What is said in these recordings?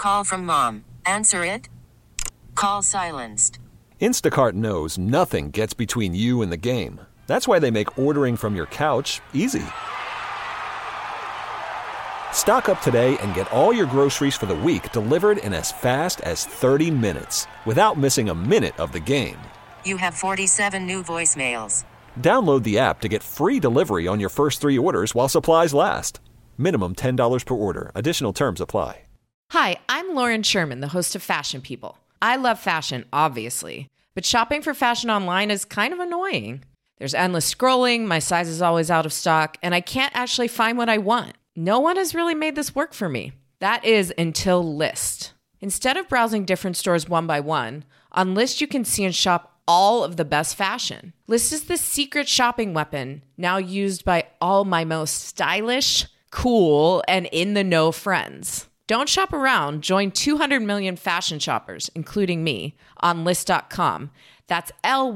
Call from mom. Answer it. Call silenced. Instacart knows nothing gets between you and the game. That's why they make ordering from your couch easy. Stock up today and get all your groceries for the week delivered in as fast as 30 minutes without missing a minute of the game. You have 47 new voicemails. Download the app to get free delivery on your first 3 orders while supplies last. Minimum $10 per order. Additional terms apply. Hi, I'm Lauren Sherman, the host of Fashion People. I love fashion, obviously, but shopping for fashion online is kind of annoying. There's endless scrolling, my size is always out of stock, and I can't actually find what I want. No one has really made this work for me. That is until Lyst. Instead of browsing different stores one by one, on Lyst you can see and shop all of the best fashion. Lyst is the secret shopping weapon now used by all my most stylish, cool, and in-the-know friends. Don't shop around. Join 200 million fashion shoppers, including me, on Lyst.com. That's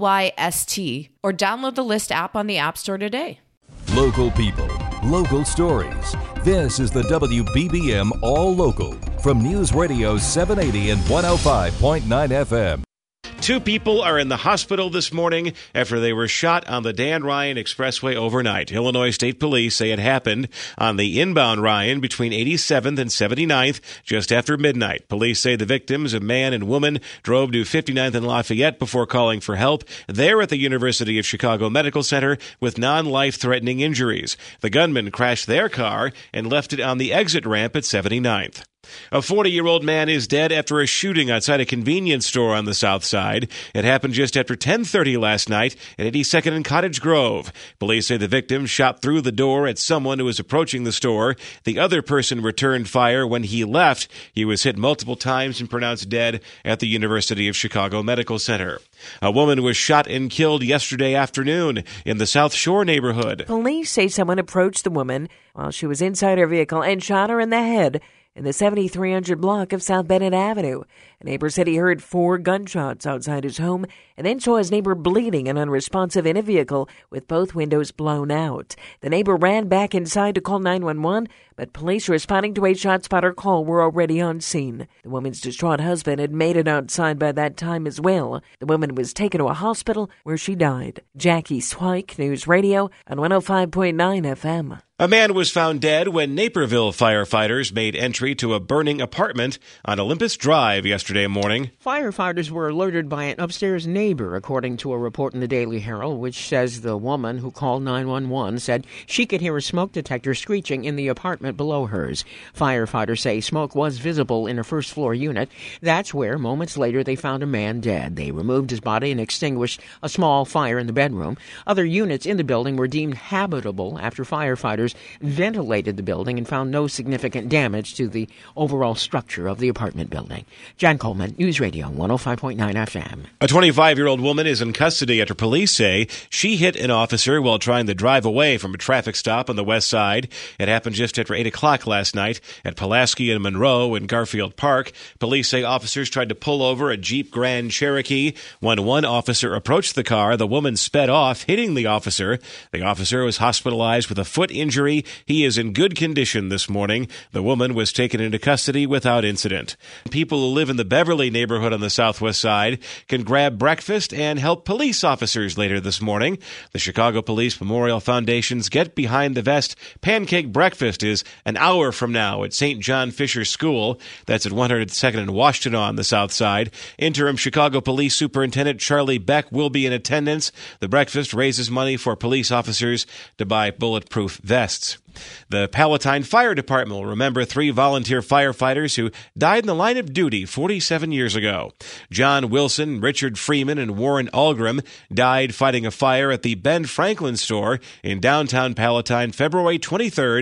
Lyst, or download the Lyst app on the App Store today. Local people, local stories. This is the WBBM All Local from News Radio 780 and 105.9 FM. 2 people are in the hospital this morning after they were shot on the Dan Ryan Expressway overnight. Illinois State Police say it happened on the inbound Ryan between 87th and 79th just after midnight. Police say the victims, a man and woman, drove to 59th and Lafayette before calling for help. They're at the University of Chicago Medical Center with non-life-threatening injuries. The gunman crashed their car and left it on the exit ramp at 79th. A 40-year-old man is dead after a shooting outside a convenience store on the south side. It happened just after 10:30 last night at 82nd and Cottage Grove. Police say the victim shot through the door at someone who was approaching the store. The other person returned fire when he left. He was hit multiple times and pronounced dead at the University of Chicago Medical Center. A woman was shot and killed yesterday afternoon in the South Shore neighborhood. Police say someone approached the woman while she was inside her vehicle and shot her in the head in the 7300 block of South Bennett Avenue. A neighbor said he heard 4 gunshots outside his home and then saw his neighbor bleeding and unresponsive in a vehicle with both windows blown out. The neighbor ran back inside to call 911, but police responding to a ShotSpotter call were already on scene. The woman's distraught husband had made it outside by that time as well. The woman was taken to a hospital where she died. Jackie Swike, News Radio on 105.9 FM. A man was found dead when Naperville firefighters made entry to a burning apartment on Olympus Drive yesterday morning. Firefighters were alerted by an upstairs neighbor, according to a report in the Daily Herald, which says the woman who called 911 said she could hear a smoke detector screeching in the apartment below hers. Firefighters say smoke was visible in a first-floor unit. That's where, moments later, they found a man dead. They removed his body and extinguished a small fire in the bedroom. Other units in the building were deemed habitable after firefighters ventilated the building and found no significant damage to the overall structure of the apartment building. John Coleman, News Radio 105.9 FM. A 25-year-old woman is in custody after police say she hit an officer while trying to drive away from a traffic stop on the west side. It happened just after 8 o'clock last night at Pulaski and Monroe in Garfield Park. Police say officers tried to pull over a Jeep Grand Cherokee. When one officer approached the car, the woman sped off, hitting the officer. The officer was hospitalized with a foot injury. He is in good condition this morning. The woman was taken into custody without incident. People who live in the Beverly neighborhood on the southwest side can grab breakfast and help police officers later this morning. The Chicago Police Memorial Foundation's Get Behind the Vest Pancake Breakfast is an hour from now at St. John Fisher School. That's at 102nd and Washington on the south side. Interim Chicago Police Superintendent Charlie Beck will be in attendance. The breakfast raises money for police officers to buy bulletproof vests. The Palatine Fire Department will remember 3 volunteer firefighters who died in the line of duty 47 years ago. John Wilson, Richard Freeman, and Warren Algrim died fighting a fire at the Ben Franklin store in downtown Palatine February 23,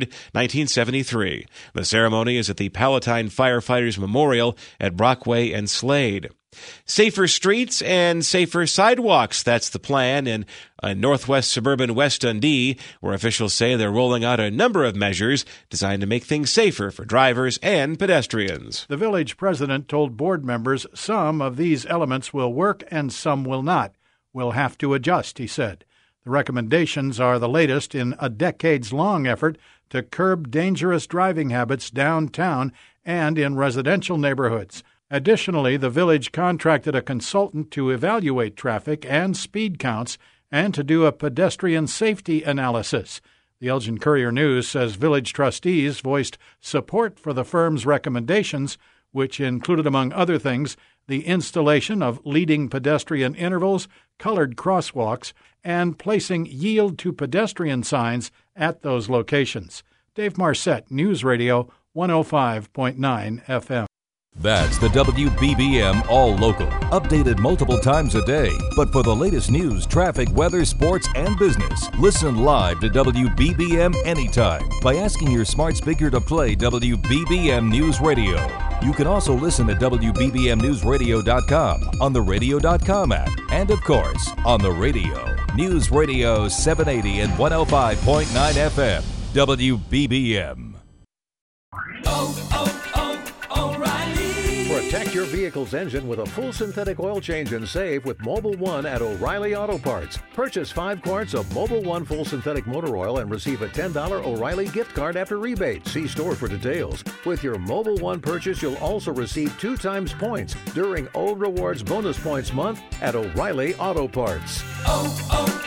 1973. The ceremony is at the Palatine Firefighters Memorial at Brockway and Slade. Safer streets and safer sidewalks, that's the plan in northwest suburban West Dundee, where officials say they're rolling out a number of measures designed to make things safer for drivers and pedestrians. The village president told board members some of these elements will work and some will not. We'll have to adjust, he said. The recommendations are the latest in a decades-long effort to curb dangerous driving habits downtown and in residential neighborhoods. Additionally, the village contracted a consultant to evaluate traffic and speed counts and to do a pedestrian safety analysis. The Elgin Courier-News says village trustees voiced support for the firm's recommendations, which included, among other things, the installation of leading pedestrian intervals, colored crosswalks, and placing yield to pedestrian signs at those locations. Dave Marcette, News Radio 105.9 FM. That's the WBBM All Local, updated multiple times a day. But for the latest news, traffic, weather, sports, and business, listen live to WBBM anytime by asking your smart speaker to play WBBM News Radio. You can also listen at WBBMNewsRadio.com, on the Radio.com app, and of course, on the radio. News Radio 780 and 105.9 FM, WBBM. Protect your vehicle's engine with a full synthetic oil change and save with Mobil 1 at O'Reilly Auto Parts. Purchase 5 quarts of Mobil 1 full synthetic motor oil and receive a $10 O'Reilly gift card after rebate. See store for details. With your Mobil 1 purchase, you'll also receive 2 times points during Old Rewards Bonus Points Month at O'Reilly Auto Parts.